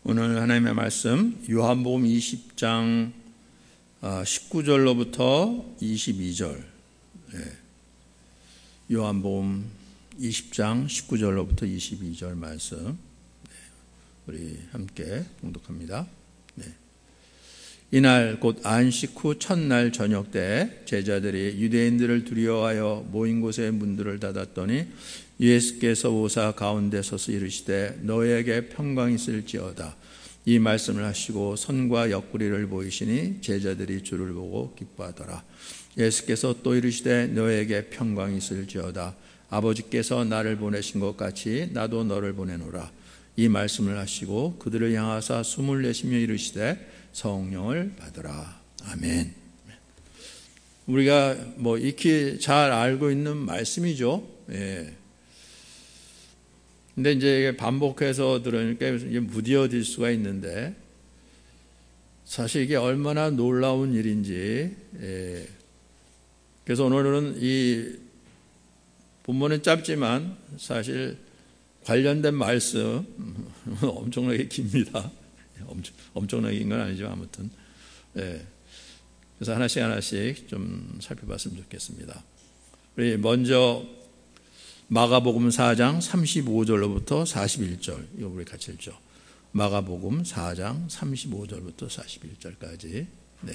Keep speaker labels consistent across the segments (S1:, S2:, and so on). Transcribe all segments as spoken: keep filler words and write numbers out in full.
S1: 오늘 하나님의 말씀 요한복음 이십 장 십구 절로부터 이십이 절. 요한복음 이십 장 십구 절로부터 이십이 절 말씀 우리 함께 봉독합니다. 네. 이날 곧 안식 후 첫날 저녁 때 제자들이 유대인들을 두려워하여 모인 곳의 문들을 닫았더니 예수께서 오사 가운데 서서 이르시되 너에게 평강이 있을지어다. 이 말씀을 하시고 손과 옆구리를 보이시니 제자들이 주를 보고 기뻐하더라. 예수께서 또 이르시되 너에게 평강이 있을지어다. 아버지께서 나를 보내신 것 같이 나도 너를 보내노라. 이 말씀을 하시고 그들을 향하사 숨을 내쉬며 이르시되 성령을 받으라. 아멘. 우리가 뭐 익히 잘 알고 있는 말씀이죠. 예. 근데 이제 반복해서 들으니까 무뎌질 수가 있는데 사실 이게 얼마나 놀라운 일인지. 예. 그래서 오늘은 이 본문은 짧지만 사실 관련된 말씀 엄청나게 깁니다. 엄청, 엄청나게 긴 건 아니지만 아무튼. 예. 그래서 하나씩 하나씩 좀 살펴봤으면 좋겠습니다. 우리 먼저 마가복음 사 장 삼십오 절로부터 사십일 절, 이거 우리 같이 읽죠. 마가복음 사 장 삼십오 절부터 사십일 절까지. 네.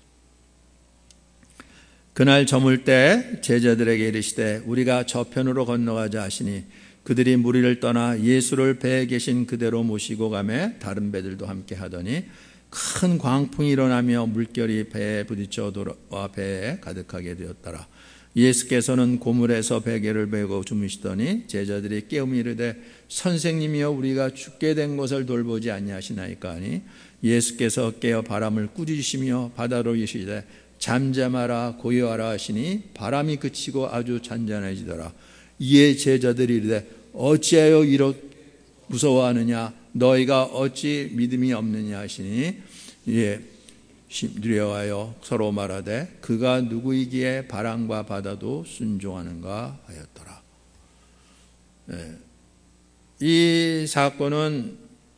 S1: 그날 저물 때 제자들에게 이르시되 우리가 저편으로 건너가자 하시니 그들이 무리를 떠나 예수를 배에 계신 그대로 모시고 가매 다른 배들도 함께 하더니 큰 광풍이 일어나며 물결이 배에 부딪혀 도로와 배에 가득하게 되었더라. 예수께서는 고물에서 베개를 베고 주무시더니 제자들이 깨우며 이르되 선생님이여 우리가 죽게 된 것을 돌보지 아니하시나이까 하니 예수께서 깨어 바람을 꾸짖으시며 바다로 이르시되 잠잠하라 고요하라 하시니 바람이 그치고 아주 잔잔해지더라. 이에 제자들이 이르되 어찌하여 이렇게 무서워하느냐 너희가 어찌 믿음이 없느냐 하시니 예. 두려워하여 서로 말하되 그가 누구이기에 바람과 바다도 순종하는가 하였더라. 네. 이 사건은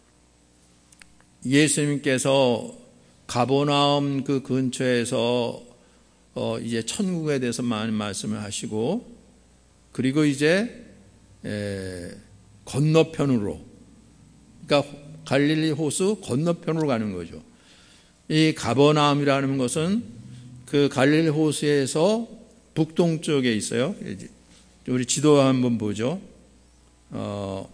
S1: 예수님께서 가버나움 그 근처에서 어 이제 천국에 대해서 많은 말씀을 하시고 그리고 이제 에 건너편으로 그러니까 갈릴리 호수 건너편으로 가는 거죠. 이 가버나움이라는 것은 그 갈릴리 호수에서 북동쪽에 있어요. 우리 지도 한번 보죠. 어,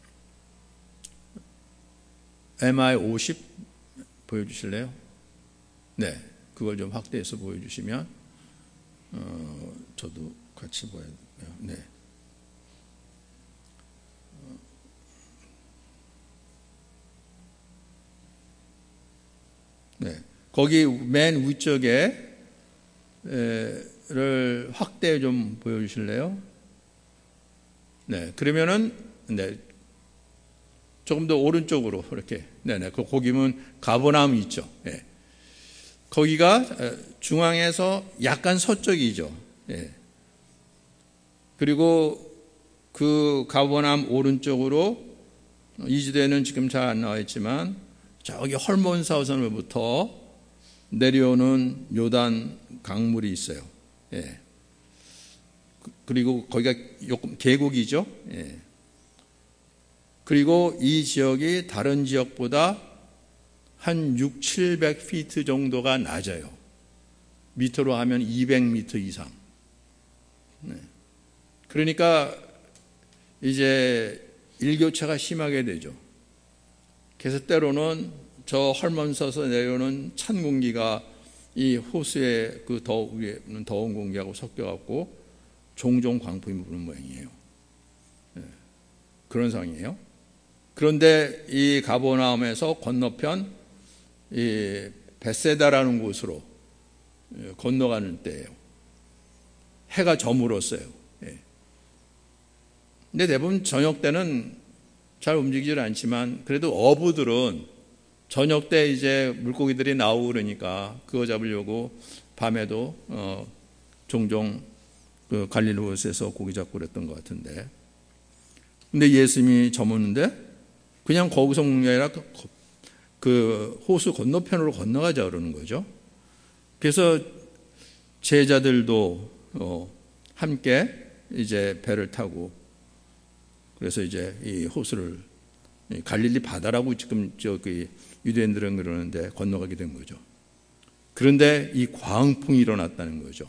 S1: 엠아이 오십 보여주실래요? 네, 그걸 좀 확대해서 보여주시면 어, 저도 같이 보여요. 네. 네, 거기 맨 위쪽에 를 확대 좀 보여주실래요? 네, 그러면은 네, 조금 더 오른쪽으로 이렇게 네네, 그 거기면 가버나움 있죠. 네. 거기가 중앙에서 약간 서쪽이죠. 네. 그리고 그 가버나움 오른쪽으로 이주대는 지금 잘 안 나와 있지만. 저기 헐몬사선으로부터 내려오는 요단 강물이 있어요. 예. 그리고 거기가 계곡이죠. 예. 그리고 이 지역이 다른 지역보다 한 육백, 칠백 피트 정도가 낮아요. 미터로 하면 이백 미터 이상. 네. 그러니까 이제 일교차가 심하게 되죠. 그래서 때로는 저 헐몬서서 내려오는 찬 공기가 이 호수의 그 더 위에 있는 더운 공기하고 섞여갖고 종종 광풍이 부는 모양이에요. 네. 그런 상황이에요. 그런데 이 가버나움에서 건너편 이 베세다라는 곳으로 건너가는 때예요. 해가 저물었어요. 네. 근데 대부분 저녁 때는 잘 움직이질 않지만 그래도 어부들은 저녁 때 이제 물고기들이 나오고 그러니까 그거 잡으려고 밤에도 어 종종 그 갈릴리 호수에서 고기 잡고 그랬던 것 같은데 근데 예수님이 저무는데 그냥 거기서 먹는 게 아니라 그 호수 건너편으로 건너가자 그러는 거죠. 그래서 제자들도 어, 함께 이제 배를 타고 그래서 이제 이 호수를 갈릴리 바다라고 지금 저기 유대인들은 그러는데 건너가게 된 거죠. 그런데 이 광풍이 일어났다는 거죠.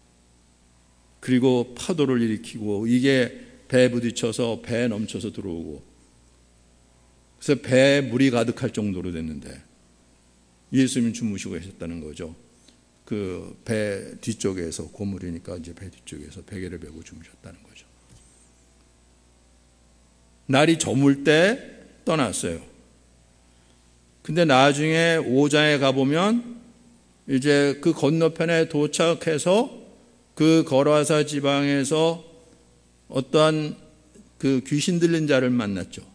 S1: 그리고 파도를 일으키고 이게 배에 부딪혀서 배에 넘쳐서 들어오고 그래서 배에 물이 가득할 정도로 됐는데 예수님은 주무시고 계셨다는 거죠. 그 배 뒤쪽에서 고물이니까 이제 배 뒤쪽에서 베개를 베고 주무셨다는 거죠. 날이 저물 때 떠났어요. 근데 나중에 오 장에 가보면 이제 그 건너편에 도착해서 그 거라사 지방에서 어떠한 그 귀신 들린 자를 만났죠.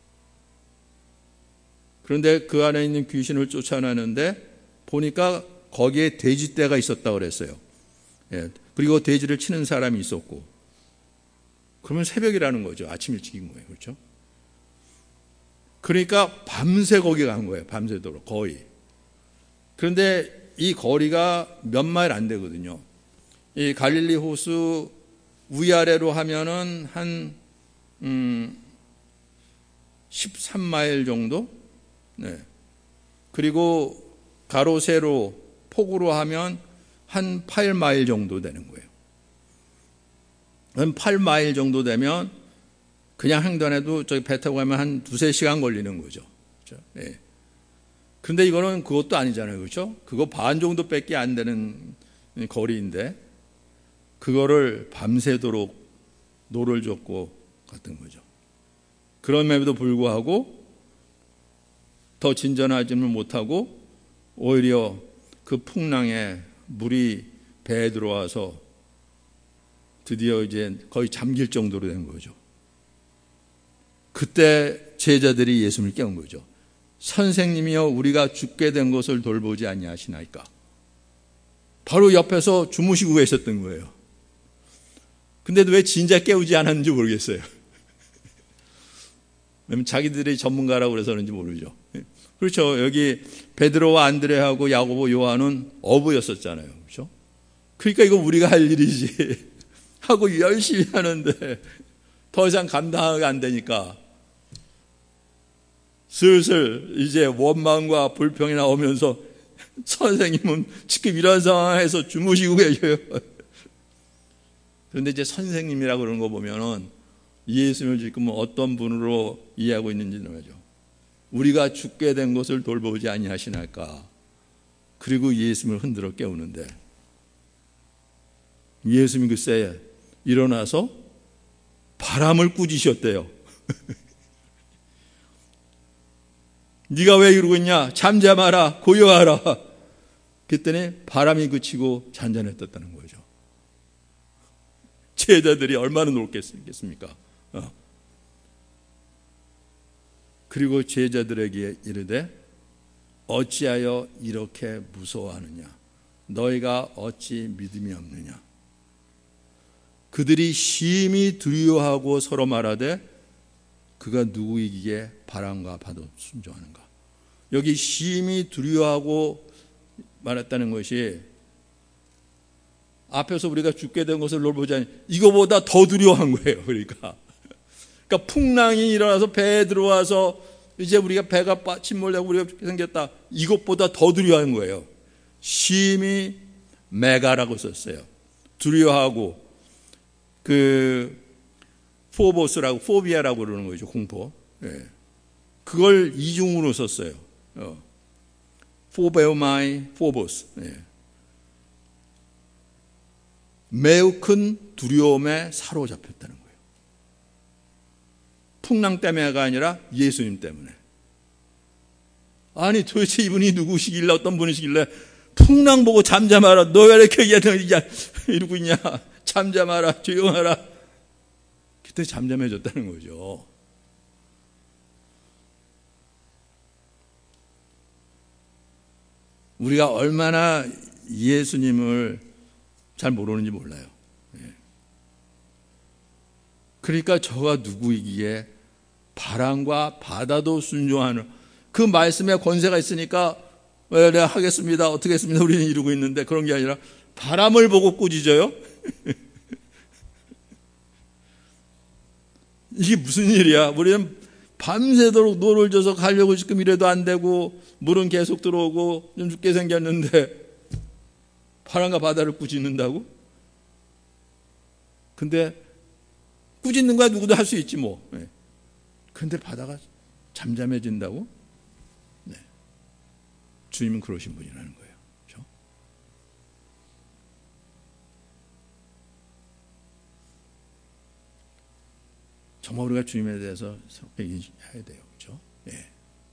S1: 그런데 그 안에 있는 귀신을 쫓아내는데 보니까 거기에 돼지떼가 있었다고 그랬어요. 예. 그리고 돼지를 치는 사람이 있었고. 그러면 새벽이라는 거죠. 아침 일찍인 거예요. 그렇죠? 그러니까 밤새 거기 간 거예요. 밤새도록 거의. 그런데 이 거리가 몇 마일 안 되거든요. 이 갈릴리 호수 위아래로 하면은 한 음, 십삼 마일 정도? 네. 그리고 가로 세로 폭으로 하면 한 팔 마일 정도 되는 거예요. 한 팔 마일 정도 되면 그냥 횡단해도 저기 배 타고 가면 한 두세 시간 걸리는 거죠. 그렇죠? 네. 그런데 이거는 그것도 아니잖아요. 그렇죠? 그거 반 정도밖에 안 되는 거리인데 그거를 밤새도록 노를 젓고 갔던 거죠. 그럼에도 불구하고 더 진전하지는 못하고 오히려 그 풍랑에 물이 배에 들어와서 드디어 이제 거의 잠길 정도로 된 거죠. 그때 제자들이 예수님을 깨운 거죠. 선생님이여 우리가 죽게 된 것을 돌보지 아니하시나이까. 바로 옆에서 주무시고 계셨던 거예요. 근데 왜 진작 깨우지 않았는지 모르겠어요. 왜냐면 자기들이 전문가라고 그래서 그런지 모르죠. 그렇죠. 여기 베드로와 안드레하고 야고보 요한은 어부였었잖아요. 그렇죠? 그러니까 이거 우리가 할 일이지 하고 열심히 하는데 더 이상 감당이 안 되니까 슬슬 이제 원망과 불평이 나오면서 선생님은 지금 이런 상황에서 주무시고 계셔요. 그런데 이제 선생님이라고 그러는 거 보면은 예수님을 지금 어떤 분으로 이해하고 있는지는 말이죠. 우리가 죽게 된 것을 돌보지 아니하시나이까. 그리고 예수님을 흔들어 깨우는데 예수님이 글쎄 일어나서 바람을 꾸짖으셨대요. 네가 왜 이러고 있냐? 잠잠하라, 고요하라. 그랬더니 바람이 그치고 잔잔해졌다는 거죠. 제자들이 얼마나 놀겠습니까? 어. 그리고 제자들에게 이르되 어찌하여 이렇게 무서워하느냐? 너희가 어찌 믿음이 없느냐? 그들이 심히 두려워하고 서로 말하되 그가 누구이기에 바람과 파도 순종하는가? 여기 심히 두려워하고 말했다는 것이 앞에서 우리가 죽게 된 것을 놀보자니 이거보다 더 두려워한 거예요. 그러니까 그러니까 풍랑이 일어나서 배에 들어와서 이제 우리가 배가 침몰되고 우리가 죽게 생겼다. 이것보다 더 두려워한 거예요. 심히 메가라고 썼어요. 두려워하고 그 포보스라고 포비아라고 그러는 거죠. 공포. 예. 그걸 이중으로 썼어요. 어. 포베오마이 포보스. 예. 매우 큰 두려움에 사로잡혔다는 거예요. 풍랑 때문에가 아니라 예수님 때문에. 아니 도대체 이분이 누구시길래 어떤 분이시길래 풍랑 보고 잠잠하라. 너 왜 이렇게 이러고 있냐. 잠잠하라. 조용하라. 그때 잠잠해졌다는 거죠. 우리가 얼마나 예수님을 잘 모르는지 몰라요. 그러니까 저가 누구이기에 바람과 바다도 순종하는, 그 말씀에 권세가 있으니까 네, 내가 하겠습니다, 어떻게 했습니다, 우리는 이루고 있는데, 그런 게 아니라 바람을 보고 꾸짖어요? 이게 무슨 일이야? 우리는 밤새도록 노를 져서 가려고 지금 이래도 안 되고, 물은 계속 들어오고 좀 죽게 생겼는데 바람과 바다를 꾸짖는다고? 근데 꾸짖는 거야 누구도 할 수 있지 뭐. 네. 근데 바다가 잠잠해진다고? 네. 주님은 그러신 분이라는 거예요. 그렇죠? 정말 우리가 주님에 대해서 얘기해야 돼요. 그렇죠? 네.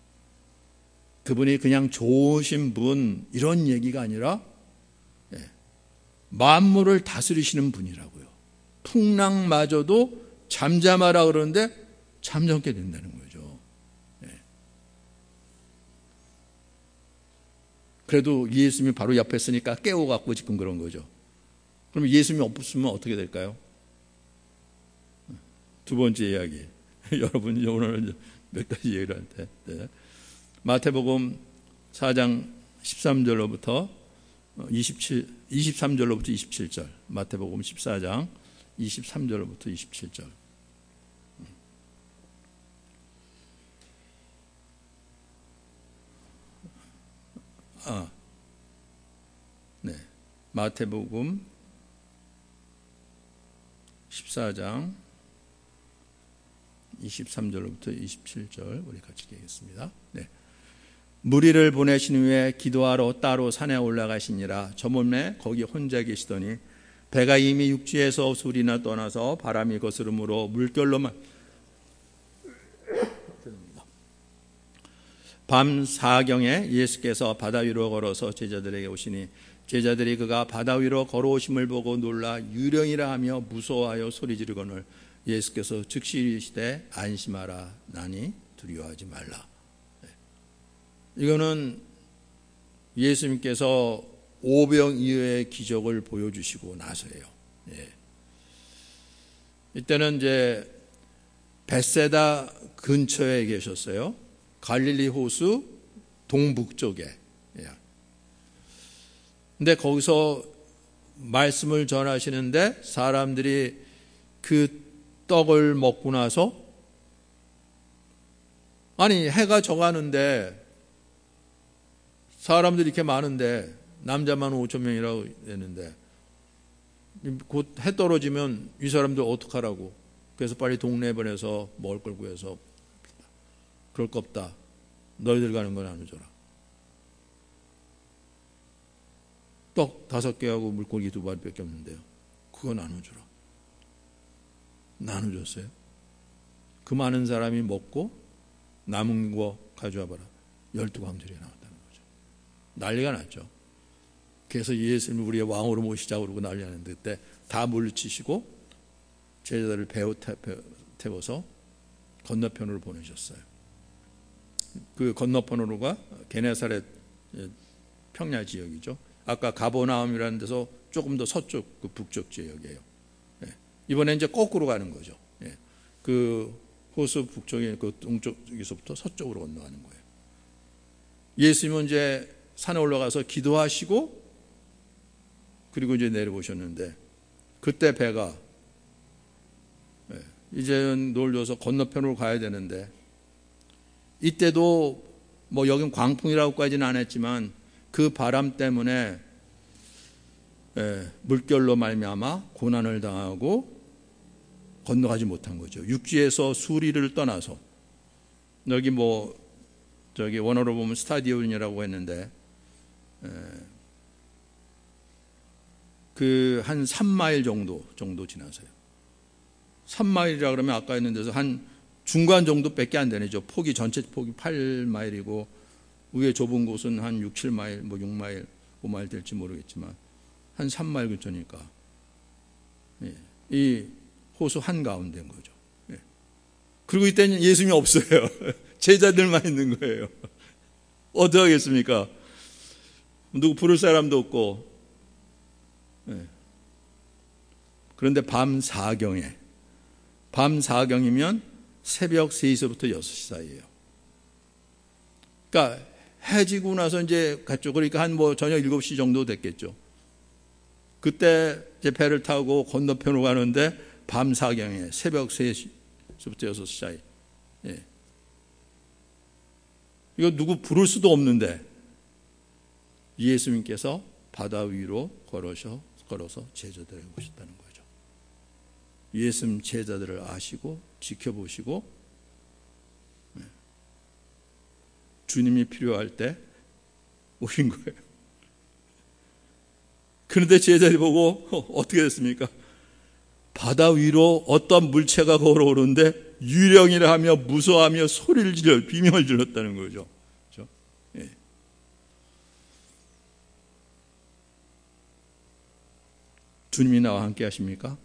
S1: 그분이 그냥 좋으신 분 이런 얘기가 아니라 네. 만물을 다스리시는 분이라고요. 풍랑마저도 잠잠하라 그러는데 잠잠게 된다는 거죠. 네. 그래도 예수님이 바로 옆에 있으니까 깨워갖고 지금 그런 거죠. 그럼 예수님이 없으면 어떻게 될까요? 두 번째 이야기. 여러분이 오늘 몇 가지 얘기를 할 때. 네. 마태복음 사 장 십삼 절로부터 이십칠, 이십삼 절로부터 이십칠 절. 마태복음 십사 장 이십삼 절로부터 이십칠 절. 아, 네. 마태복음 십사 장 이십삼 절로부터 이십칠 절 우리 같이 읽겠습니다. 네. 무리를 보내신 후에 기도하러 따로 산에 올라가시니라. 저물매 거기 혼자 계시더니 배가 이미 육지에서 수리나 떠나서 바람이 거스름으로 물결로만 밤 사경에 예수께서 바다 위로 걸어서 제자들에게 오시니 제자들이 그가 바다 위로 걸어오심을 보고 놀라 유령이라 하며 무서워하여 소리 지르거늘 예수께서 즉시 이르시되 안심하라 나니 두려워하지 말라. 이거는 예수님께서 오병 이어의 기적을 보여주시고 나서예요. 예. 이때는 이제 벳세다 근처에 계셨어요. 갈릴리 호수 동북쪽에. 예. 근데 거기서 말씀을 전하시는데 사람들이 그 떡을 먹고 나서 아니 해가 져가는데 사람들이 이렇게 많은데 남자만 오천 명이라고 했는데 곧 해 떨어지면 이 사람들 어떡하라고. 그래서 빨리 동네에 보내서 먹을 걸 구해서 그럴 거 없다. 너희들 가는 건 나눠줘라. 떡 다섯 개하고 물고기 두 마리밖에 없는데요. 그거 나눠주라. 나눠줬어요. 그 많은 사람이 먹고 남은 거 가져와 봐라. 열두 광절이 나왔다는 거죠. 난리가 났죠. 그래서 예수님을 우리의 왕으로 모시자고 그러고 난리 났는데 그때 다 물리치시고 제자들을 배우 태워서 건너편으로 보내셨어요. 그 건너편으로가 게네사렛 평야 지역이죠. 아까 가버나움이라는 데서 조금 더 서쪽 그 북쪽 지역이에요. 예. 이번에 이제 거꾸로 가는 거죠. 예. 그 호수 북쪽에 그 동쪽에서부터 서쪽으로 건너가는 거예요. 예수님은 이제 산에 올라가서 기도하시고 그리고 이제 내려오셨는데 그때 배가 예. 이제는 놀려서 건너편으로 가야 되는데 이때도 뭐 여긴 광풍이라고까지는 안 했지만 그 바람 때문에 예, 물결로 말미암아 고난을 당하고 건너가지 못한 거죠. 육지에서 수리를 떠나서 여기 뭐 저기 원어로 보면 스타디온이라고 했는데 예, 그 한 삼 마일 정도 정도 지나서요. 삼 마일이라 그러면 아까 있는 데서 한 중간 정도밖에 안 되네죠. 폭이 전체 폭이 팔 마일이고 위에 좁은 곳은 한 육, 칠 마일, 뭐 육 마일, 오 마일 될지 모르겠지만 한 삼 마일 근처니까 예, 이 호수 한가운데인 거죠. 예. 그리고 이때는 예수님이 없어요. 제자들만 있는 거예요. 어떻게 하겠습니까? 누구 부를 사람도 없고 예. 그런데 밤 사경에 밤 사경이면 새벽 세 시부터 여섯 시 사이에요. 그러니까 해 지고 나서 이제 갔죠. 그러니까 한 뭐 저녁 일곱 시 정도 됐겠죠. 그때 이제 배를 타고 건너편으로 가는데 밤 사경에 새벽 세 시부터 여섯 시 사이. 예. 이거 누구 부를 수도 없는데 예수님께서 바다 위로 걸어서, 걸어서 제자들에게 오셨다는 거죠. 예수님 제자들을 아시고 지켜보시고 주님이 필요할 때 오신 거예요. 그런데 제자들이 보고 어떻게 됐습니까? 바다 위로 어떤 물체가 걸어오는데 유령이라 하며 무서워하며 소리를 질러 비명을 질렀다는 거죠. 그렇죠? 예. 주님이 나와 함께 하십니까?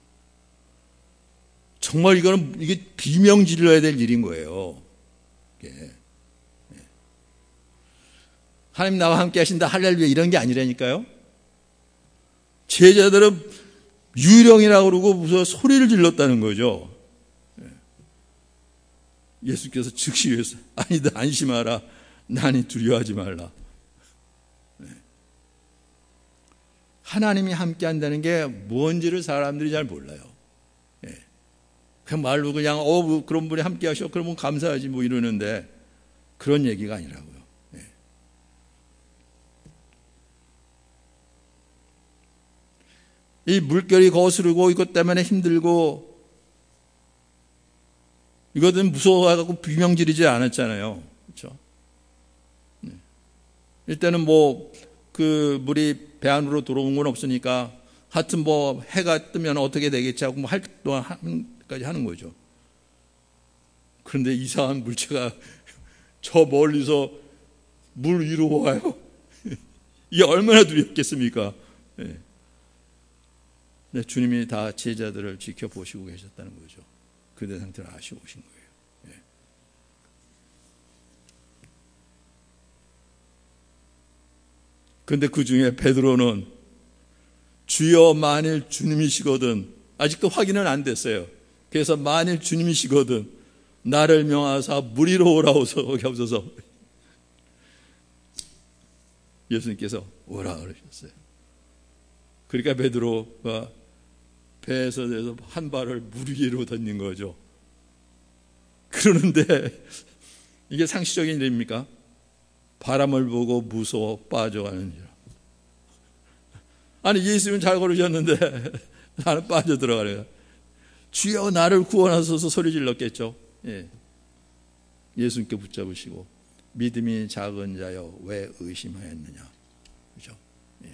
S1: 정말 이거는 이게 비명 질러야 될 일인 거예요. 예. 예. 하나님 나와 함께 하신다 할렐루야 이런 게 아니라니까요. 제자들은 유령이라고 그러고 무서워 소리를 질렀다는 거죠. 예수께서 즉시 이랬어요. 아니다 안심하라. 나니 두려워하지 말라. 하나님이 함께 한다는 게 뭔지를 사람들이 잘 몰라요. 그냥 말로 그냥 어 그런 분이 함께 하셔 그러면 감사하지 뭐 이러는데 그런 얘기가 아니라고요. 이 물결이 거스르고 이것 때문에 힘들고 이것은 무서워가지고 비명 지르지 않았잖아요. 그렇죠? 네. 일단은 뭐 그 물이 배 안으로 들어온 건 없으니까 하여튼 뭐 해가 뜨면 어떻게 되겠지 하고 뭐 할 동안 하는까지 하는 거죠. 그런데 이상한 물체가 저 멀리서 물 위로 와요. 이게 얼마나 두렵겠습니까? 네. 네, 주님이 다 제자들을 지켜보시고 계셨다는 거죠. 그들 상태를 아시고 오신 거예요. 예. 그런데 그 중에 베드로는 주여 만일 주님이시거든 아직도 확인은 안 됐어요. 그래서 만일 주님이시거든 나를 명하사 물 위로 오라오서 거기 없어서 예수님께서 오라 그러셨어요. 그러니까 베드로가 배에서 내서 한 발을 물 위로 던진 거죠. 그러는데 이게 상식적인 일입니까? 바람을 보고 무서워 빠져가는지라. 아니 예수님은 잘 걸으셨는데 나는 빠져들어가래요. 주여 나를 구원하소서 소리 질렀겠죠. 예. 예수님께 붙잡으시고 믿음이 작은 자여 왜 의심하였느냐. 그렇죠? 예.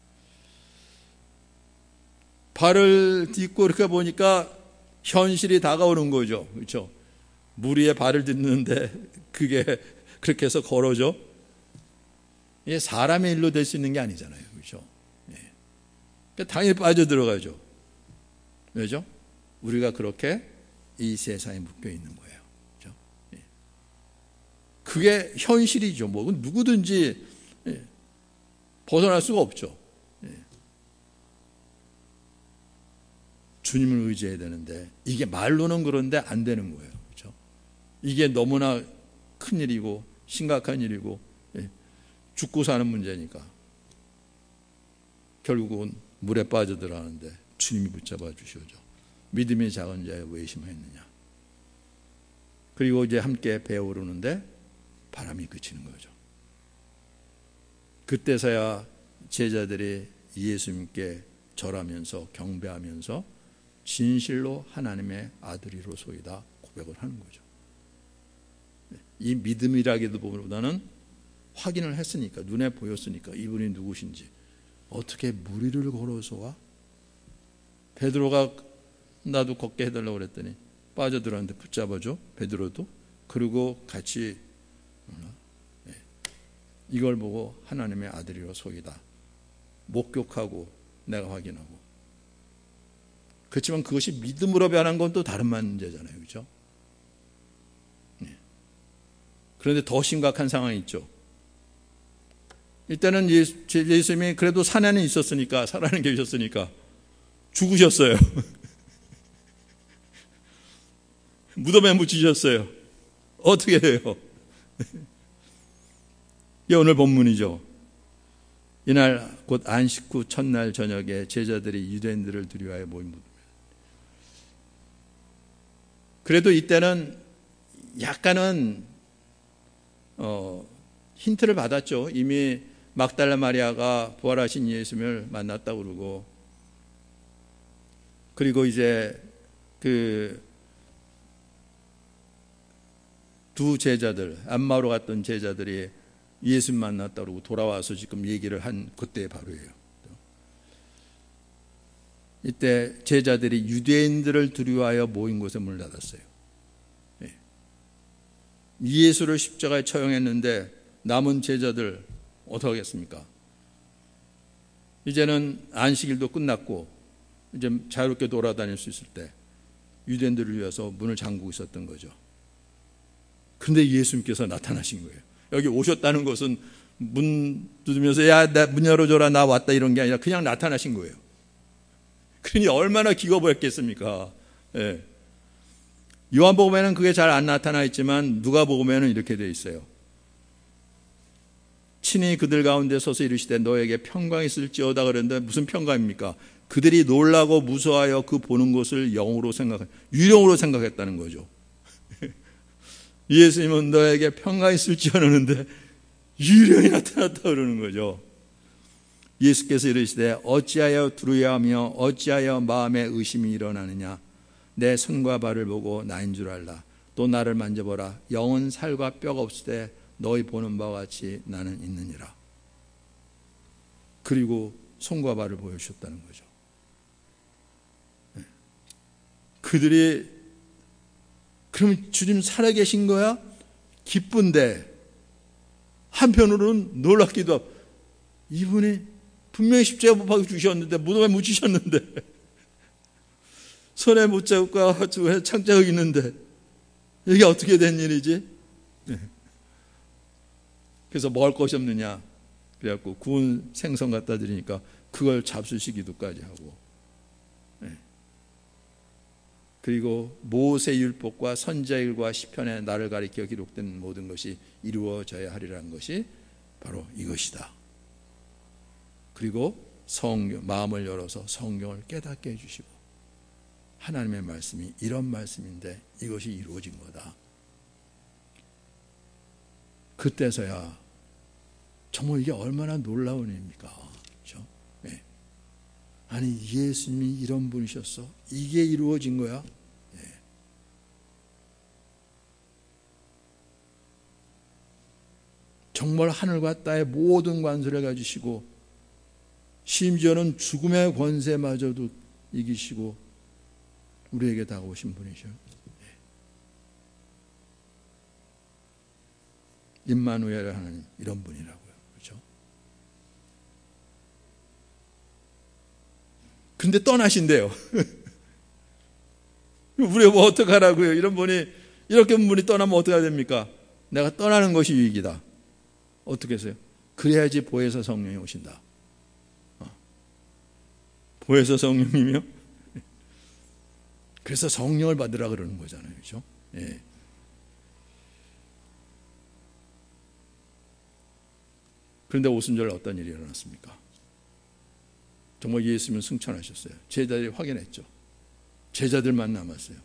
S1: 발을 딛고 이렇게 보니까 현실이 다가오는 거죠. 그렇죠? 물 위에 발을 딛는데 그게 그렇게 해서 걸어져? 이게 사람의 일로 될 수 있는 게 아니잖아요. 그렇죠? 예. 그러니까 당연히 빠져들어가죠. 왜죠? 우리가 그렇게 이 세상에 묶여 있는 거예요. 그렇죠? 예. 그게 현실이죠. 뭐 누구든지 예. 벗어날 수가 없죠. 예. 주님을 의지해야 되는데 이게 말로는 그런데 안 되는 거예요. 그렇죠? 이게 너무나 큰 일이고 심각한 일이고 예. 죽고 사는 문제니까 결국은 물에 빠져들어가는데 주님이 붙잡아 주셔죠. 믿음이 작은 자에 왜 의심하였느냐. 그리고 이제 함께 배에 오르는데 바람이 그치는 거죠. 그때서야 제자들이 예수님께 절하면서 경배하면서 진실로 하나님의 아들이로소이다 고백을 하는 거죠. 이 믿음이라기보다는 확인을 했으니까 눈에 보였으니까 이분이 누구신지 어떻게 물 위를 걸어서 와? 베드로가 나도 걷게 해달라고 그랬더니 빠져들었는데 붙잡아줘 베드로도. 그리고 같이 이걸 보고 하나님의 아들이로소이다 목격하고 내가 확인하고. 그렇지만 그것이 믿음으로 변한 건 또 다른 문제잖아요. 그렇죠? 그런데 더 심각한 상황이 있죠. 일단은 예수, 예수님이 그래도 산에는 있었으니까 살아는 계셨으니까 죽으셨어요. 무덤에 묻히셨어요. 어떻게 돼요? 이게 오늘 본문이죠. 이날 곧 안식 후 첫날 저녁에 제자들이 유대인들을 두려워하여 모인. 그래도 이때는 약간은 어, 힌트를 받았죠. 이미 막달라 마리아가 부활하신 예수님을 만났다고 그러고, 그리고 이제 그 두 제자들, 안마로 갔던 제자들이 예수님 만났다고 그러고 돌아와서 지금 얘기를 한 그때 바로예요. 이때 제자들이 유대인들을 두려워하여 모인 곳에 문을 닫았어요. 예수를 십자가에 처형했는데 남은 제자들 어떻게 하겠습니까? 이제는 안식일도 끝났고 이제 자유롭게 돌아다닐 수 있을 때 유대인들을 위해서 문을 잠그고 있었던 거죠. 그런데 예수님께서 나타나신 거예요. 여기 오셨다는 것은 문 두드리면서 야, 나 문 열어줘라, 나 왔다 이런 게 아니라 그냥 나타나신 거예요. 그러니 얼마나 기겁했겠습니까? 예. 요한복음에는 그게 잘 안 나타나 있지만 누가복음에는 이렇게 되어 있어요. 친히 그들 가운데 서서 이르시되 너에게 평강이 있을지어다 그랬는데 무슨 평강입니까? 그들이 놀라고 무서워하여 그 보는 것을 영으로 생각, 유령으로 생각했다는 거죠. 예수님은 너에게 평강이 있을지어다 하는데 유령이 나타났다 그러는 거죠. 예수께서 이르시되 어찌하여 두려워하며 어찌하여 마음에 의심이 일어나느냐? 내 손과 발을 보고 나인 줄 알라. 또 나를 만져보라. 영은 살과 뼈가 없을 때 너희 보는 바와 같이 나는 있느니라. 그리고 손과 발을 보여주셨다는 거죠. 그들이 그럼 주님 살아계신 거야? 기쁜데 한편으로는 놀랍기도 하고, 이분이 분명히 십자가 못 박혀 주셨는데, 무덤에 묻히셨는데, 손에 못자국과 창자국이 있는데 이게 어떻게 된 일이지? 그래서 먹을 것이 없느냐 그래갖고 구운 생선 갖다 드리니까 그걸 잡수시기도까지 하고, 그리고 모세율법과 선지자일과 시편에 나를 가리켜 기록된 모든 것이 이루어져야 하리라는 것이 바로 이것이다. 그리고 성경, 마음을 열어서 성경을 깨닫게 해주시고, 하나님의 말씀이 이런 말씀인데 이것이 이루어진 거다. 그때서야 정말 이게 얼마나 놀라운 일입니까? 그렇죠? 네. 아니 예수님이 이런 분이셨어? 이게 이루어진 거야? 네. 정말 하늘과 땅의 모든 관소를 가지시고 심지어는 죽음의 권세마저도 이기시고 우리에게 다가오신 분이죠. 임마누엘 하나님, 이런 분이라고요. 그렇죠? 근데 떠나신대요. 우리 뭐 어떡하라고요? 이런 분이, 이렇게 분이 떠나면 어떡해야 됩니까? 내가 떠나는 것이 유익이다. 어떻게 해서요? 그래야지 보혜사 성령이 오신다. 어. 보혜사 성령이며 그래서 성령을 받으라 그러는 거잖아요. 그렇죠? 예. 그런데 오순절 어떤 일이 일어났습니까? 정말 예수님은 승천하셨어요. 제자들이 확인했죠. 제자들만 남았어요.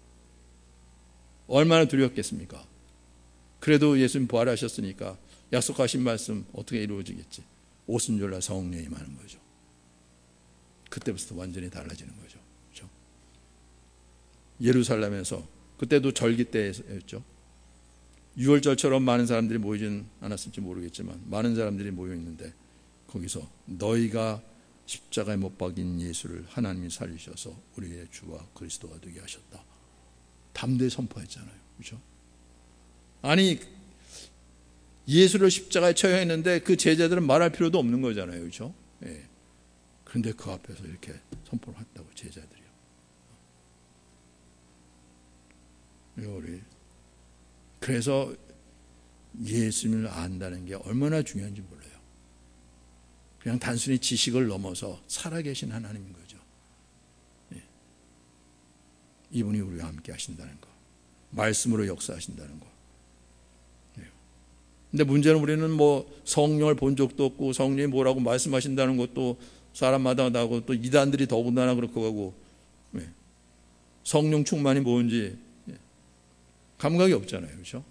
S1: 얼마나 두려웠겠습니까? 그래도 예수님 부활하셨으니까 약속하신 말씀 어떻게 이루어지겠지? 오순절날 성령이 임하는 거죠. 그때부터 완전히 달라지는 거죠. 그렇죠? 예루살렘에서, 그때도 절기 때였죠. 유월절처럼 많은 사람들이 모이진 않았을지 모르겠지만 많은 사람들이 모여 있는데, 거기서 너희가 십자가에 못 박인 예수를 하나님이 살리셔서 우리의 주와 그리스도가 되게 하셨다. 담대히 선포했잖아요. 그렇죠? 아니 예수를 십자가에 처형했는데 그 제자들은 말할 필요도 없는 거잖아요. 그렇죠? 예. 그런데 그 앞에서 이렇게 선포를 했다고, 제자들이요. 우리 그래서 예수님을 안다는 게 얼마나 중요한지 몰라요. 그냥 단순히 지식을 넘어서 살아계신 하나님인 거죠. 예. 이분이 우리와 함께 하신다는 거, 말씀으로 역사하신다는 거. 예. 근데 문제는 우리는 뭐 성령을 본 적도 없고 성령이 뭐라고 말씀하신다는 것도 사람마다 나고 또 이단들이 더군다나 그렇고 하고 성령 충만이 뭔지 감각이 없잖아요. 그렇죠?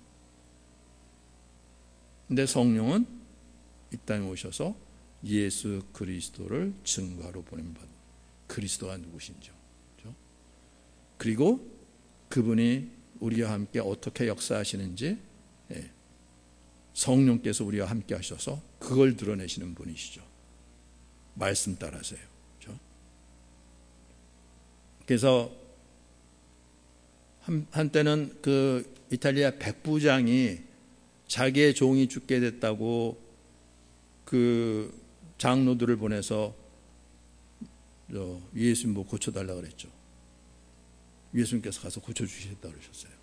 S1: 근데 성령은 이 땅에 오셔서 예수 그리스도를 증거로 보낸 바 그리스도가 누구신지요. 그렇죠? 그리고 그분이 우리와 함께 어떻게 역사하시는지 성령께서 우리와 함께 하셔서 그걸 드러내시는 분이시죠. 말씀 따라서요. 그렇죠? 그래서 한, 한때는 그 이탈리아 백부장이 자기의 종이 죽게 됐다고 그 장로들을 보내서 예수님 뭐 고쳐달라고 그랬죠. 예수님께서 가서 고쳐주시겠다고 그러셨어요.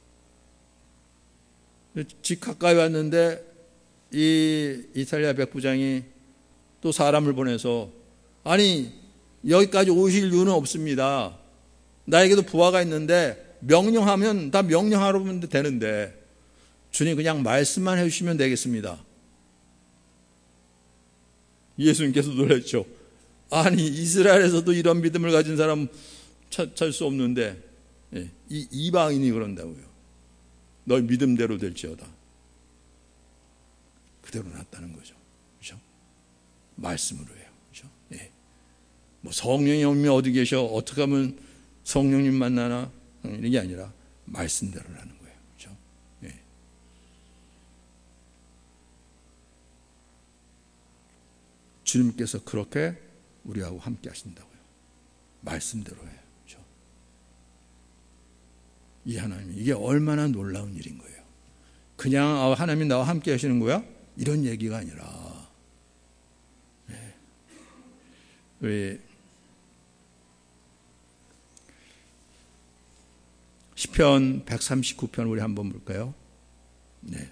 S1: 집 가까이 왔는데 이 이탈리아 백부장이 또 사람을 보내서 아니 여기까지 오실 이유는 없습니다. 나에게도 부하가 있는데 명령하면 다 명령하러 오면 되는데 주님 그냥 말씀만 해주시면 되겠습니다. 예수님께서 놀랐죠. 아니 이스라엘에서도 이런 믿음을 가진 사람 찾을 수 없는데 이 이방인이 그런다고요. 너희 믿음대로 될지어다. 그대로 났다는 거죠. 그렇죠? 말씀으로 해요. 그렇죠? 예. 뭐 성령님이 어디 계셔? 어떻게 하면 성령님 만나나? 이런 게 아니라 말씀대로라는 거예요. 그렇죠? 예. 주님께서 그렇게 우리하고 함께 하신다고요. 말씀대로 해요. 그렇죠? 이 하나님 이게 얼마나 놀라운 일인 거예요. 그냥 아, 하나님이 나와 함께 하시는 거야? 이런 얘기가 아니라 네. 왜 시편 백삼십구 편 우리 한번 볼까요? 네.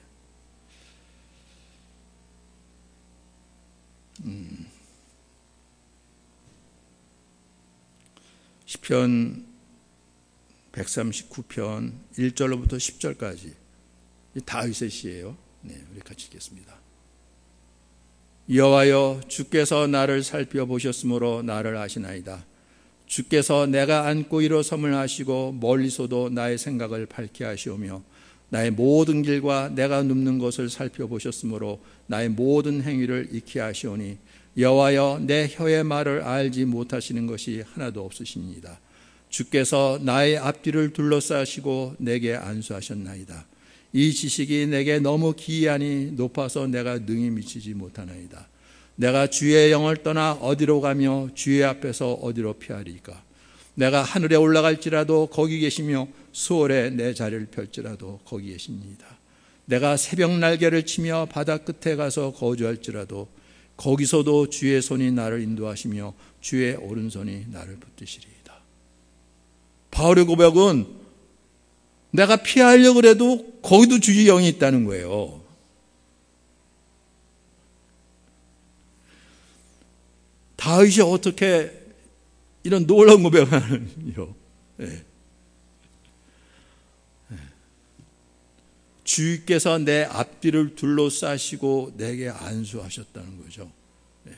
S1: 음. 시편 백삼십구 편 일 절로부터 십 절까지 다윗의 시예요. 네, 우리 같이 읽겠습니다. 여호와여 주께서 나를 살펴보셨으므로 나를 아시나이다. 주께서 내가 앉고 일어섬을 아시고 멀리서도 나의 생각을 밝게 하시오며 나의 모든 길과 내가 눕는 것을 살펴보셨으므로 나의 모든 행위를 익히 아시오니 여호와여 내 혀의 말을 알지 못하시는 것이 하나도 없으시니이다. 주께서 나의 앞뒤를 둘러싸시고 내게 안수하셨나이다. 이 지식이 내게 너무 기이하니 높아서 내가 능히 미치지 못하나이다. 내가 주의 영을 떠나 어디로 가며 주의 앞에서 어디로 피하리까? 내가 하늘에 올라갈지라도 거기 계시며 수월에 내 자리를 펼지라도 거기 계십니다. 내가 새벽 날개를 치며 바다 끝에 가서 거주할지라도 거기서도 주의 손이 나를 인도하시며 주의 오른손이 나를 붙드시리이다. 바울의 고백은 내가 피하려고 해도 거기도 주의 영이 있다는 거예요. 다윗이 어떻게 이런 놀라운 고백을 하느냐요. 네. 네. 주께서 내 앞뒤를 둘러싸시고 내게 안수하셨다는 거죠. 네.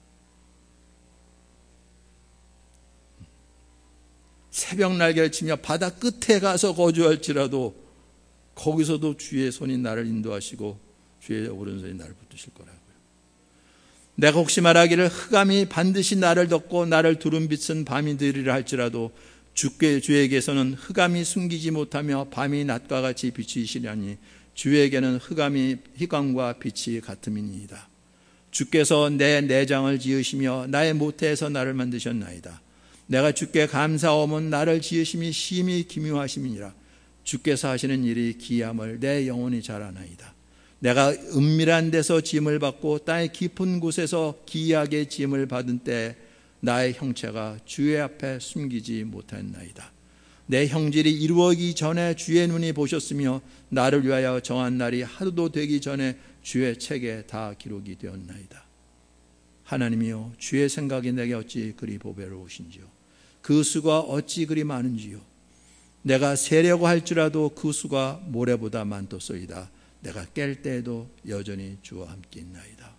S1: 새벽 날개를 치며 바다 끝에 가서 거주할지라도 거기서도 주의 손이 나를 인도하시고 주의 오른손이 나를 붙드실 거라고요. 내가 혹시 말하기를 흑암이 반드시 나를 덮고 나를 두른 빛은 밤이 되리라 할지라도 주께 주에게서는 흑암이 숨기지 못하며 밤이 낮과 같이 비추시려니 주에게는 흑암이 희광과 빛이 같음이니이다. 주께서 내 내장을 지으시며 나의 모태에서 나를 만드셨나이다. 내가 주께 감사하오면 나를 지으심이 심히 기묘하심이니라. 주께서 하시는 일이 기이함을 내 영혼이 잘 아나이다. 내가 은밀한 데서 지음을 받고 땅의 깊은 곳에서 기이하게 지음을 받은 때 나의 형체가 주의 앞에 숨기지 못하였나이다. 내 형질이 이루어지기 전에 주의 눈이 보셨으며 나를 위하여 정한 날이 하루도 되기 전에 주의 책에 다 기록이 되었나이다. 하나님이여 주의 생각이 내게 어찌 그리 보배로우신지요. 그 수가 어찌 그리 많은지요. 내가 세려고 할지라도 그 수가 모래보다 많도소이다. 내가 깰 때에도 여전히 주와 함께 있나이다.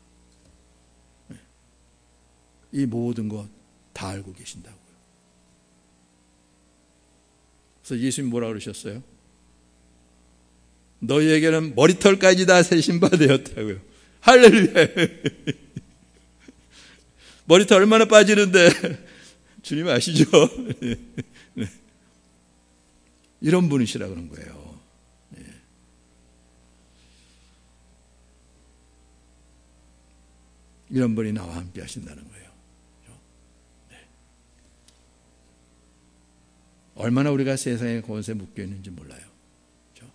S1: 이 모든 것 다 알고 계신다고요. 그래서 예수님 뭐라 그러셨어요? 너희에게는 머리털까지 다 세신 바 되었다고요. 할렐루야. 머리털 얼마나 빠지는데 주님 아시죠? 이런 분이시라 그런 거예요. 이런 분이 나와 함께 하신다는 거예요. 얼마나 우리가 세상의 권세에 묶여 있는지 몰라요. 그렇죠?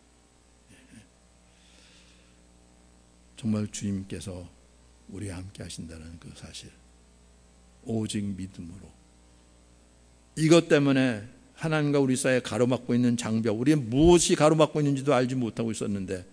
S1: 정말 주님께서 우리와 함께 하신다는 그 사실, 오직 믿음으로. 이것 때문에 하나님과 우리 사이에 가로막고 있는 장벽, 우리는 무엇이 가로막고 있는지도 알지 못하고 있었는데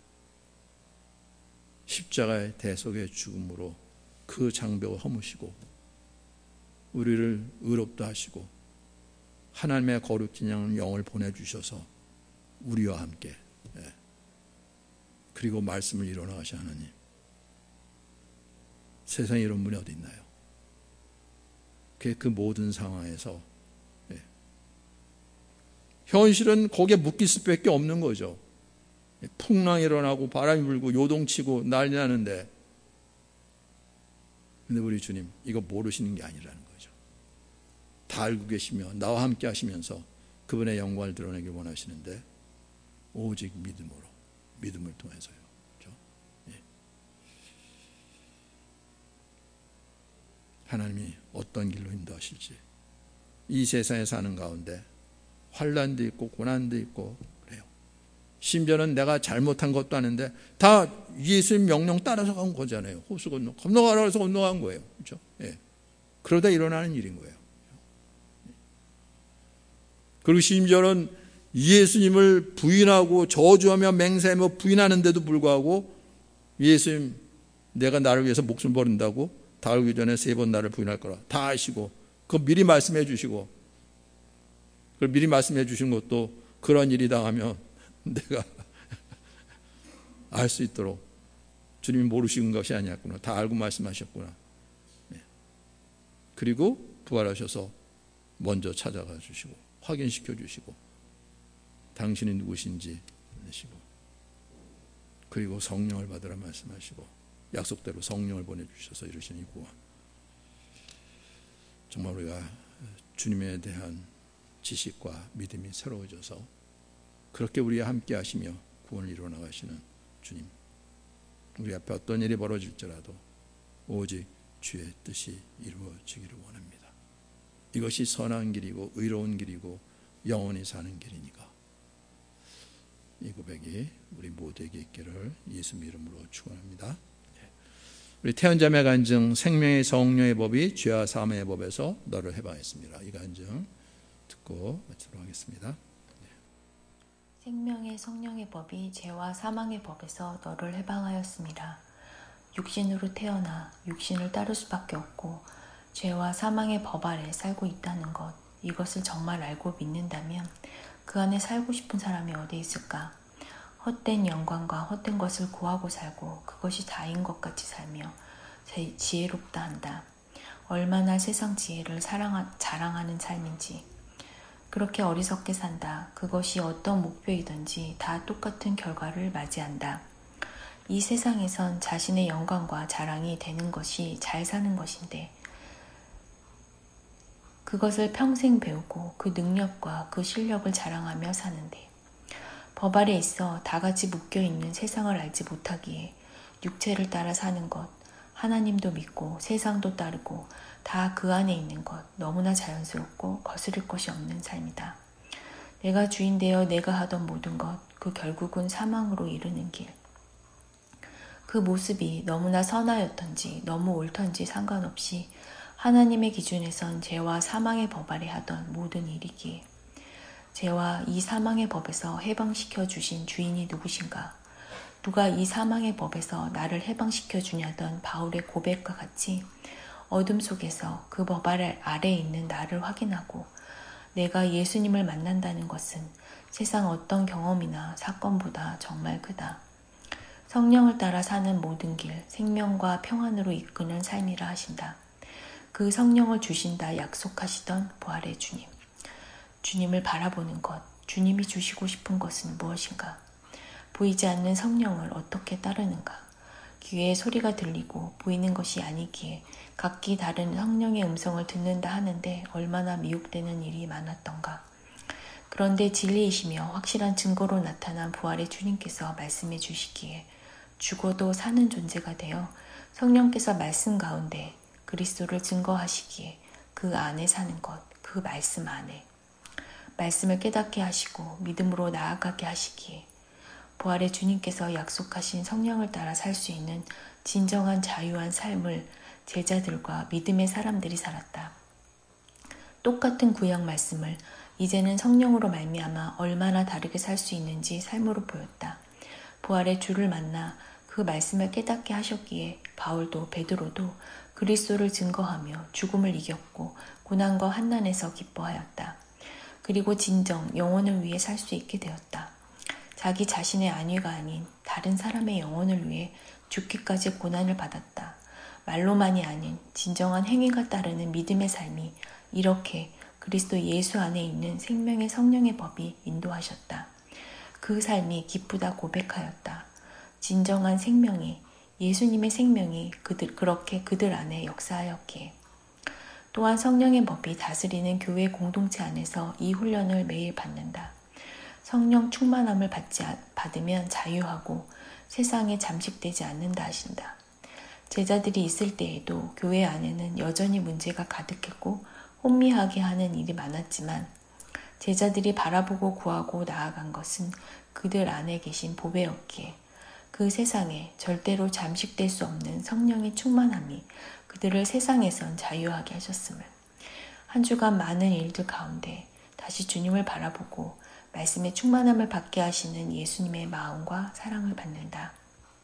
S1: 십자가의 대속의 죽음으로 그 장벽을 허무시고 우리를 의롭다 하시고 하나님의 거룩진 영을 보내주셔서 우리와 함께, 예. 그리고 말씀을 이뤄나가신 하나님. 세상에 이런 분이 어디 있나요? 그, 그 모든 상황에서, 예. 현실은 거기에 묶일 수밖에 없는 거죠. 풍랑이 일어나고 바람이 불고 요동치고 난리 나는데, 근데 우리 주님 이거 모르시는 게 아니라는 거예요. 다 알고 계시며 나와 함께 하시면서 그분의 영광을 드러내길 원하시는데 오직 믿음으로, 믿음을 통해서요. 그렇죠? 예. 하나님이 어떤 길로 인도하실지, 이 세상에 사는 가운데 환난도 있고 고난도 있고 그래요. 심지어는 내가 잘못한 것도 아닌데 다 예수님 명령 따라서 간 거잖아요. 호수 건너 건너가라 해서 건너간 거예요. 그렇죠? 예. 그러다 일어나는 일인 거예요. 그리고 심지어는 예수님을 부인하고 저주하며 맹세하며 부인하는데도 불구하고 예수님 내가 나를 위해서 목숨 버린다고 다 알기 전에 세 번 나를 부인할 거라 다 아시고 그거 미리 말씀해 주시고 그걸 미리 말씀해 주신 것도 그런 일이 당하면 내가 알 수 있도록 주님이 모르시는 것이 아니었구나. 다 알고 말씀하셨구나. 그리고 부활하셔서 먼저 찾아가 주시고 확인시켜 주시고 당신이 누구신지 내시고 그리고 성령을 받으라 말씀하시고 약속대로 성령을 보내주셔서 이루신 이 구원. 정말 우리가 주님에 대한 지식과 믿음이 새로워져서 그렇게 우리와 함께 하시며 구원을 이루어 나가시는 주님, 우리 앞에 어떤 일이 벌어질지라도 오직 주의 뜻이 이루어지기를 원합니다. 이것이 선한 길이고 의로운 길이고 영원히 사는 길이니까 이 고백이 우리 모두에게 있기를 예수 이름으로 축원합니다. 우리 태연자매 간증 생명의 성령의 법이 죄와 사망의 법에서 너를 해방했습니다. 이 간증 듣고 마치도록 하겠습니다.
S2: 생명의 성령의 법이 죄와 사망의 법에서 너를 해방하였습니다. 육신으로 태어나 육신을 따를 수밖에 없고 죄와 사망의 법 아래 살고 있다는 것, 이것을 정말 알고 믿는다면 그 안에 살고 싶은 사람이 어디 있을까? 헛된 영광과 헛된 것을 구하고 살고 그것이 다인 것 같이 살며 지혜롭다 한다. 얼마나 세상 지혜를 사랑하, 자랑하는 삶인지. 그렇게 어리석게 산다. 그것이 어떤 목표이든지 다 똑같은 결과를 맞이한다. 이 세상에선 자신의 영광과 자랑이 되는 것이 잘 사는 것인데 그것을 평생 배우고 그 능력과 그 실력을 자랑하며 사는데 법 아래 있어 다같이 묶여있는 세상을 알지 못하기에 육체를 따라 사는 것, 하나님도 믿고 세상도 따르고 다 그 안에 있는 것, 너무나 자연스럽고 거스릴 것이 없는 삶이다. 내가 주인 되어 내가 하던 모든 것, 그 결국은 사망으로 이르는 길. 그 모습이 너무나 선하였던지 너무 옳던지 상관없이 하나님의 기준에선 죄와 사망의 법 아래 하던 모든 일이기에 죄와 이 사망의 법에서 해방시켜 주신 주인이 누구신가? 누가 이 사망의 법에서 나를 해방시켜 주냐던 바울의 고백과 같이 어둠 속에서 그 법 아래, 아래에 있는 나를 확인하고 내가 예수님을 만난다는 것은 세상 어떤 경험이나 사건보다 정말 크다. 성령을 따라 사는 모든 길, 생명과 평안으로 이끄는 삶이라 하신다. 그 성령을 주신다 약속하시던 부활의 주님. 주님을 바라보는 것, 주님이 주시고 싶은 것은 무엇인가? 보이지 않는 성령을 어떻게 따르는가? 귀에 소리가 들리고 보이는 것이 아니기에 각기 다른 성령의 음성을 듣는다 하는데 얼마나 미혹되는 일이 많았던가. 그런데 진리이시며 확실한 증거로 나타난 부활의 주님께서 말씀해 주시기에 죽어도 사는 존재가 되어 성령께서 말씀 가운데 그리스도를 증거하시기에 그 안에 사는 것, 그 말씀 안에 말씀을 깨닫게 하시고 믿음으로 나아가게 하시기에 부활의 주님께서 약속하신 성령을 따라 살 수 있는 진정한 자유한 삶을 제자들과 믿음의 사람들이 살았다. 똑같은 구약 말씀을 이제는 성령으로 말미암아 얼마나 다르게 살 수 있는지 삶으로 보였다. 부활의 주를 만나 그 말씀을 깨닫게 하셨기에 바울도 베드로도 그리스도를 증거하며 죽음을 이겼고 고난과 환난에서 기뻐하였다. 그리고 진정 영혼을 위해 살 수 있게 되었다. 자기 자신의 안위가 아닌 다른 사람의 영혼을 위해 죽기까지 고난을 받았다. 말로만이 아닌 진정한 행위가 따르는 믿음의 삶이 이렇게 그리스도 예수 안에 있는 생명의 성령의 법이 인도하셨다. 그 삶이 기쁘다 고백하였다. 진정한 생명이 예수님의 생명이 그들, 그렇게 그들 안에 역사하였기에 또한 성령의 법이 다스리는 교회 공동체 안에서 이 훈련을 매일 받는다. 성령 충만함을 받지, 받으면 자유하고 세상에 잠식되지 않는다 하신다. 제자들이 있을 때에도 교회 안에는 여전히 문제가 가득했고 혼미하게 하는 일이 많았지만 제자들이 바라보고 구하고 나아간 것은 그들 안에 계신 보배였기에 그 세상에 절대로 잠식될 수 없는 성령의 충만함이 그들을 세상에선 자유하게 하셨음을 한 주간 많은 일들 가운데 다시 주님을 바라보고 말씀의 충만함을 받게 하시는 예수님의 마음과 사랑을 받는다.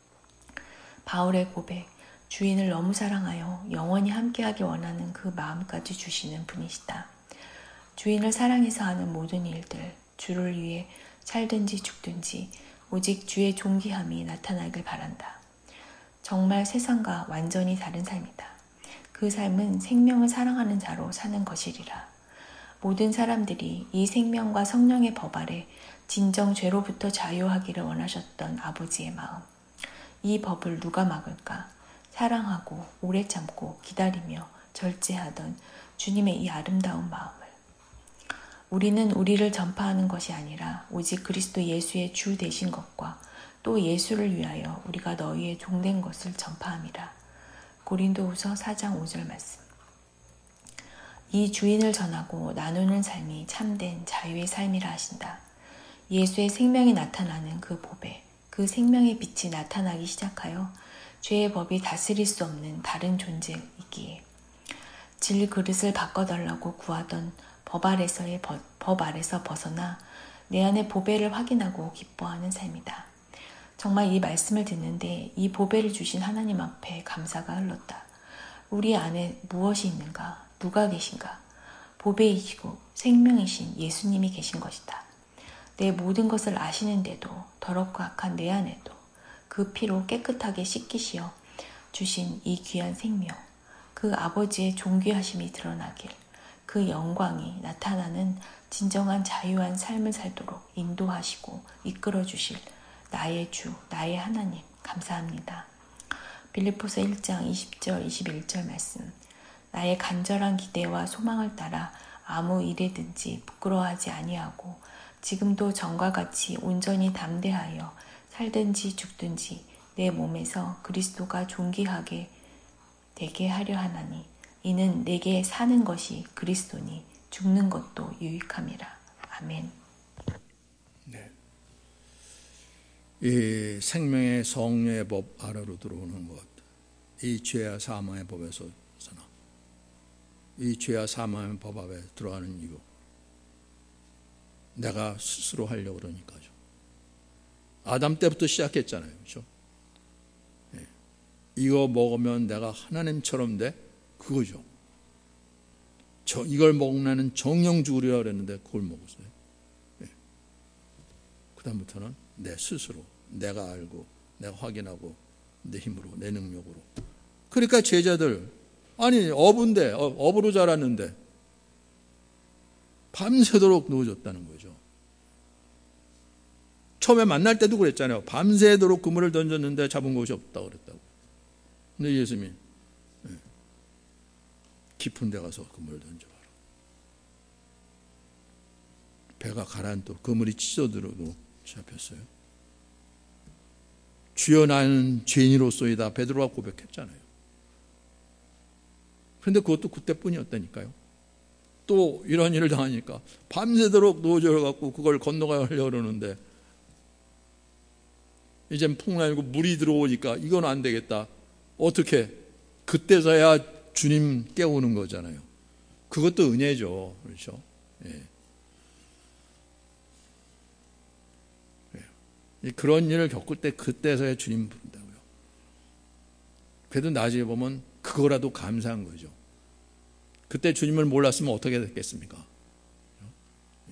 S2: 바울의 고백, 주인을 너무 사랑하여 영원히 함께하기 원하는 그 마음까지 주시는 분이시다. 주인을 사랑해서 하는 모든 일들, 주를 위해 살든지 죽든지 오직 주의 존귀함이 나타나길 바란다. 정말 세상과 완전히 다른 삶이다. 그 삶은 생명을 사랑하는 자로 사는 것이리라. 모든 사람들이 이 생명과 성령의 법 아래 진정 죄로부터 자유하기를 원하셨던 아버지의 마음. 이 법을 누가 막을까? 사랑하고 오래 참고 기다리며 절제하던 주님의 이 아름다운 마음을. 우리는 우리를 전파하는 것이 아니라 오직 그리스도 예수의 주 되신 것과 또 예수를 위하여 우리가 너희의 종된 것을 전파함이라. 고린도후서 사 장 오 절 말씀. 이 주인을 전하고 나누는 삶이 참된 자유의 삶이라 하신다. 예수의 생명이 나타나는 그 보배, 그 생명의 빛이 나타나기 시작하여 죄의 법이 다스릴 수 없는 다른 존재이기에 질 그릇을 바꿔달라고 구하던 법 아래서의 법, 법 아래서 벗어나 내 안의 보배를 확인하고 기뻐하는 삶이다. 정말 이 말씀을 듣는데 이 보배를 주신 하나님 앞에 감사가 흘렀다. 우리 안에 무엇이 있는가? 누가 계신가? 보배이시고 생명이신 예수님이 계신 것이다. 내 모든 것을 아시는데도 더럽고 악한 내 안에도 그 피로 깨끗하게 씻기시어 주신 이 귀한 생명, 그 아버지의 존귀하심이 드러나길, 그 영광이 나타나는 진정한 자유한 삶을 살도록 인도하시고 이끌어 주실 나의 주, 나의 하나님 감사합니다. 빌립보서 일 장 이십 절 이십일 절 말씀. 나의 간절한 기대와 소망을 따라 아무 일에든지 부끄러워하지 아니하고 지금도 전과 같이 온전히 담대하여 살든지 죽든지 내 몸에서 그리스도가 존귀하게 되게 하려 하나니 이는 내게 사는 것이 그리스도니 죽는 것도 유익함이라. 아멘.
S1: 네. 이 생명의 성령의 법 아래로 들어오는 것, 이 죄와 사망의 법에서나 이 죄와 사망의 법 앞에 들어가는 이유, 내가 스스로 하려고 그러니까죠. 아담 때부터 시작했잖아요. 그렇죠? 네. 이거 먹으면 내가 하나님처럼 돼? 그거죠. 저 이걸 먹으면 정령 죽으리라 그랬는데 그걸 먹었어요. 네. 그 다음부터는 내 스스로 내가 알고 내가 확인하고 내 힘으로, 내 능력으로. 그러니까 제자들, 아니 어부인데, 어부로 자랐는데 밤새도록 누워줬다는 거죠. 처음에 만날 때도 그랬잖아요. 밤새도록 그물을 던졌는데 잡은 것이 없다고 그랬다고. 근데 예수님이 깊은 데 가서 그물을 던져봐라. 배가 가라앉도록 그물이 찢어들어도 잡혔어요. 주여 나는 죄인으로소이다. 베드로가 고백했잖아요. 그런데 그것도 그때뿐이었다니까요. 또 이런 일을 당하니까 밤새도록 누워져갖고 그걸 건너가려고 그러는데 이젠 풍랑이고 물이 들어오니까 이건 안 되겠다. 어떻게? 그때서야 주님 깨우는 거잖아요. 그것도 은혜죠. 그렇죠? 예. 그런 일을 겪을 때 그때서야 주님 부른다고요. 그래도 나중에 보면 그거라도 감사한 거죠. 그때 주님을 몰랐으면 어떻게 됐겠습니까? 예.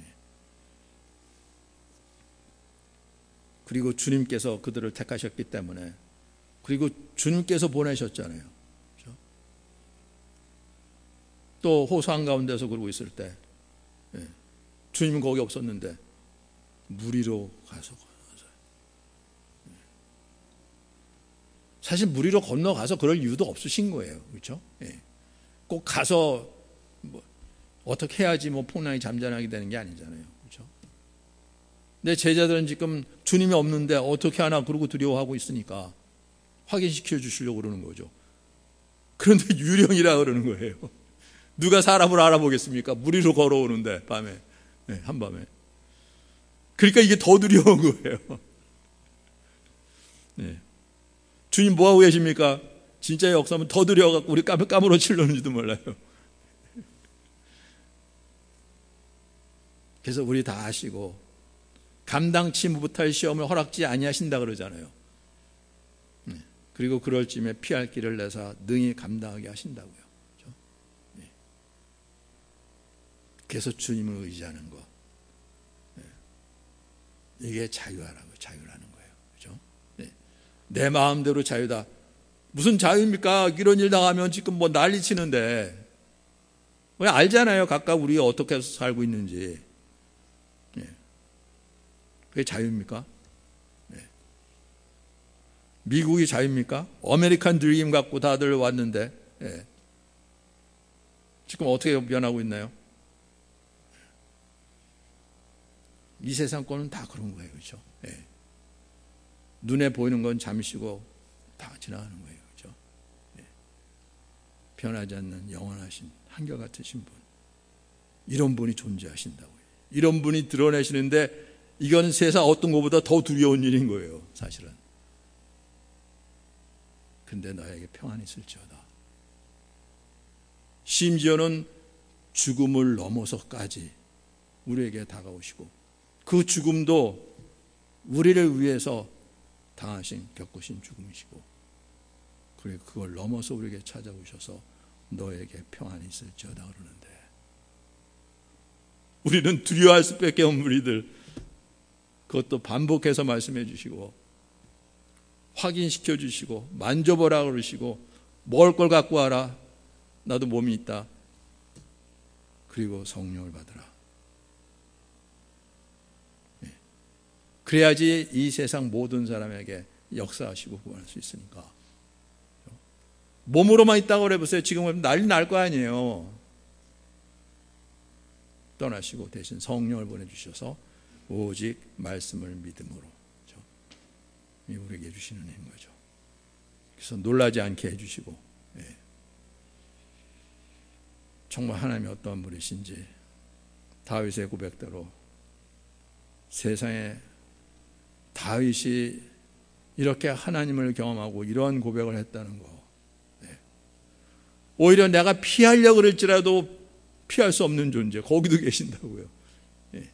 S1: 그리고 주님께서 그들을 택하셨기 때문에, 그리고 주님께서 보내셨잖아요. 그렇죠? 또 호수 한가운데서 그러고 있을 때 예. 주님은 거기 없었는데 무리로 가서 사실 물 위로 건너가서 그럴 이유도 없으신 거예요. 그렇죠? 예. 꼭 가서 뭐 어떻게 해야지 뭐 풍랑이 잠잠하게 되는 게 아니잖아요. 그렇죠? 근데 제자들은 지금 주님이 없는데 어떻게 하나 그러고 두려워하고 있으니까 확인시켜 주시려고 그러는 거죠. 그런데 유령이라 그러는 거예요. 누가 사람을 알아보겠습니까? 물 위로 걸어오는데 밤에, 네, 한밤에. 그러니까 이게 더 두려운 거예요. 네. 주님 뭐하고 계십니까? 진짜 역사하면 더 두려워갖고 우리 까무러 칠려는지도 몰라요. 그래서 우리 다 아시고 감당치 못할 시험을 허락지 아니하신다 그러잖아요. 그리고 그럴 쯤에 피할 길을 내사 능히 감당하게 하신다고요. 그렇죠? 그래서 주님을 의지하는 것, 이게 자유하라고, 자유라는 거예요. 그렇죠? 내 마음대로 자유다. 무슨 자유입니까? 이런 일 당하면 지금 뭐 난리 치는데. 왜 알잖아요. 각각 우리가 어떻게 해서 살고 있는지. 예. 그게 자유입니까? 예. 미국이 자유입니까? 아메리칸 드림 갖고 다들 왔는데 예. 지금 어떻게 변하고 있나요? 이 세상 거는 다 그런 거예요. 그렇죠? 예. 눈에 보이는 건 잠시고 다 지나가는 거예요. 그렇죠? 예. 변하지 않는 영원하신 한결같으신 분, 이런 분이 존재하신다고요. 이런 분이 드러내시는데 이건 세상 어떤 것보다 더 두려운 일인 거예요. 사실은. 근데 너에게 평안이 있을지어다. 심지어는 죽음을 넘어서까지 우리에게 다가오시고 그 죽음도 우리를 위해서 당하신, 겪으신 죽음이시고, 그리고 그걸 넘어서 우리에게 찾아오셔서 너에게 평안이 있을지어다 그러는데, 우리는 두려워할 수밖에 없는 우리들, 그것도 반복해서 말씀해 주시고 확인시켜 주시고 만져보라 그러시고 먹을 걸 갖고 와라, 나도 몸이 있다, 그리고 성령을 받으라. 그래야지 이 세상 모든 사람에게 역사하시고 구원할 수 있으니까. 몸으로만 있다고 그래보세요. 지금 난리 날 거 아니에요. 떠나시고 대신 성령을 보내주셔서 오직 말씀을 믿음으로 그렇죠? 우리에게 주시는 힘인 거죠. 그래서 놀라지 않게 해주시고, 예. 정말 하나님이 어떠한 분이신지 다윗의 고백대로 세상에 다윗이 이렇게 하나님을 경험하고 이러한 고백을 했다는 거, 네. 오히려 내가 피하려고 그럴지라도 피할 수 없는 존재, 거기도 계신다고요. 네.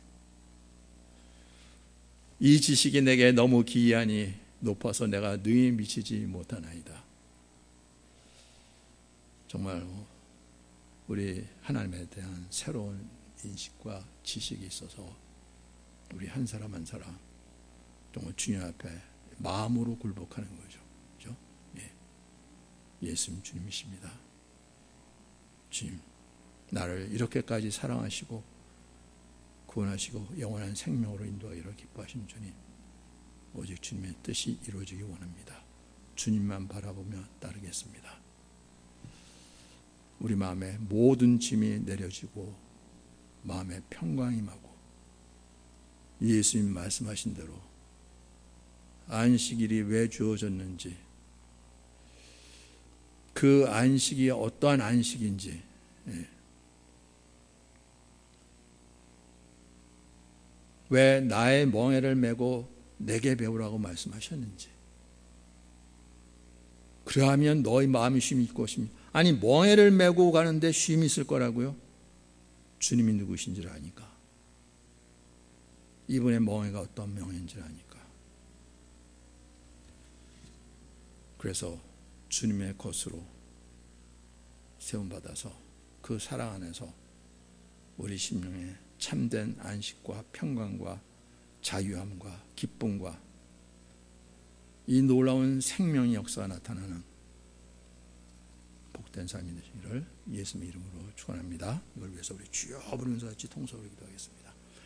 S1: 이 지식이 내게 너무 기이하니 높아서 내가 능히 미치지 못하나이다. 정말 우리 하나님에 대한 새로운 인식과 지식이 있어서 우리 한 사람 한 사람 정말 주님 앞에 마음으로 굴복하는 거죠. 그죠? 예. 예수님 주님이십니다. 주님, 나를 이렇게까지 사랑하시고 구원하시고 영원한 생명으로 인도하기를 기뻐하신 주님, 오직 주님의 뜻이 이루어지기 원합니다. 주님만 바라보며 따르겠습니다. 우리 마음에 모든 짐이 내려지고 마음에 평강이 임하고 예수님 말씀하신 대로 안식일이 왜 주어졌는지, 그 안식이 어떠한 안식인지, 예. 왜 나의 멍에를 메고 내게 배우라고 말씀하셨는지, 그러하면 너희 마음이 쉼이 있고 쉼이, 아니 멍에를 메고 가는데 쉼이 있을 거라고요? 주님이 누구신지를 아니까, 이분의 멍에가 어떤 멍에인지를 아니까. 그래서 주님의 것으로 세움받아서 그 사랑 안에서 우리 심령에 참된 안식과 평강과 자유함과 기쁨과 이 놀라운 생명의 역사가 나타나는 복된 삶이 되시기를 예수님의 이름으로 축원합니다. 이걸 위해서 우리 주여 부르면서 같이 통성으로 기도하겠습니다.